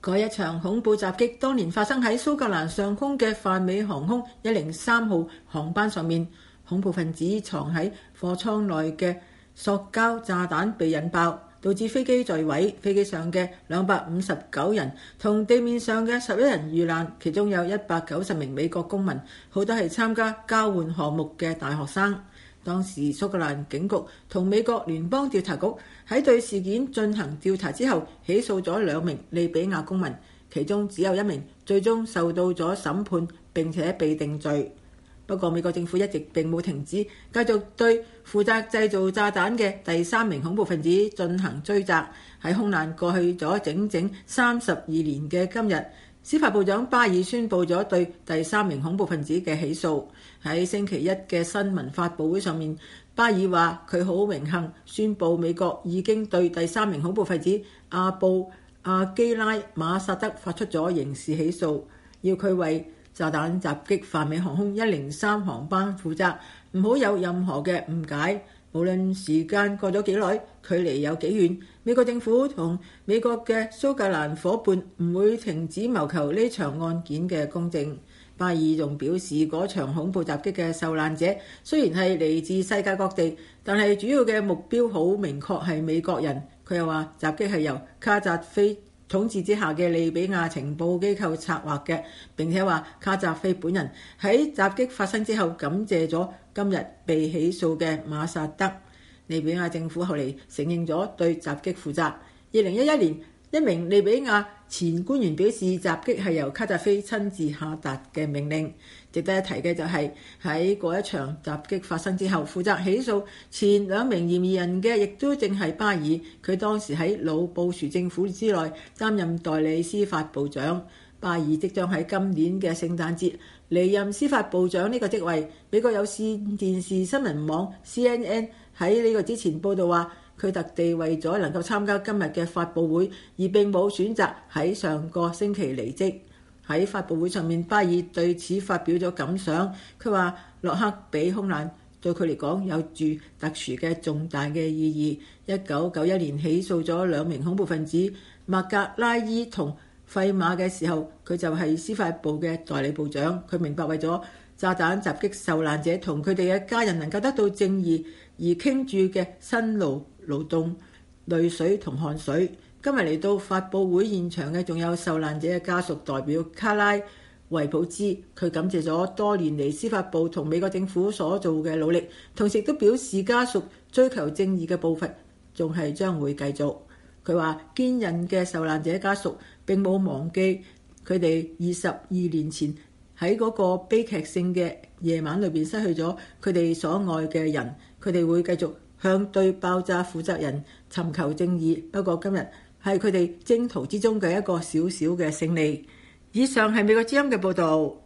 嗰一場恐怖襲擊當年發生喺蘇格蘭上空嘅泛美航空103號航班上面，恐怖分子藏喺貨艙內嘅塑膠炸彈被引爆，導致飛機墜毀，飛機上嘅259人同地面上嘅11人遇難，其中有190名美國公民，好多係參加交換項目嘅大學生。當時蘇格蘭警局同美國聯邦調查局喺對事件進行調查之後，起訴咗2名利比亞公民，其中只有1名最終受到咗審判並且被定罪。不過美國政府一直並冇停止繼續對負責製造炸彈嘅第3名恐怖分子進行追責。喺空難過去咗整整32年嘅今日，司法部長巴爾宣布咗對第3名恐怖分子嘅起訴。喺星期一嘅新聞發佈會上面，巴爾話佢好榮幸宣布美國已經對第3名恐怖分子阿布阿基拉馬薩德發出咗刑事起訴，要佢為炸彈襲擊泛美航空103航班負責，唔好有任何嘅誤解。無論時間過咗幾耐，距離有幾遠，美國政府同美國嘅蘇格蘭夥伴唔會停止謀求呢場案件嘅公正。巴爾仲表示，嗰場恐怖襲擊嘅受難者雖然係嚟自世界各地，但係主要嘅目標好明確係美國人。佢又話襲擊係由卡扎菲統治之下嘅利比亞情報機構策劃嘅，並且話卡扎菲本人喺襲擊發生之後感謝咗今日被起訴嘅馬薩德。利比亞政府後嚟承認咗對襲擊負責。2011年，一名利比亞前官員表示襲擊係由卡扎菲親自下達嘅命令。值得一提嘅就係喺嗰一場襲擊發生之後，負責起訴前2名嫌疑人嘅亦都正係巴爾。佢當時喺老布殊政府之內擔任代理司法部長。巴爾即將喺今年嘅聖誕節離任司法部長呢個職位。美國有線電視新聞網 CNN 喺呢個之前報道話，佢特地為咗能夠參加今日嘅發佈會而並冇選擇喺上個星期離職。喺發佈會上面，巴爾對此發表咗感想。佢話洛克比空難對佢嚟講有住特殊嘅重大嘅意義。1991年起訴咗2名恐怖分子麥格拉伊同費馬嘅時候，佢就係司法部嘅代理部長。佢明白為咗炸彈襲擊受難者同佢哋嘅家人能夠得到正義而傾注嘅辛勞勞動、淚水同汗水。今日嚟到發佈會現場嘅仲有受難者嘅家屬代表卡拉維普茲，佢感謝咗多年嚟司法部同美國政府所做嘅努力，同時亦都表示家屬追求正義嘅步伐仲係將會繼續。佢話堅韌嘅受難者家屬並冇忘記佢哋22年前喺嗰個悲劇性嘅夜晚裏邊失去咗佢哋所愛嘅人，佢哋會繼續向對爆炸負責人尋求正義。不過今日係佢哋征途之中嘅一個小小嘅勝利。以上係美國之音嘅報導。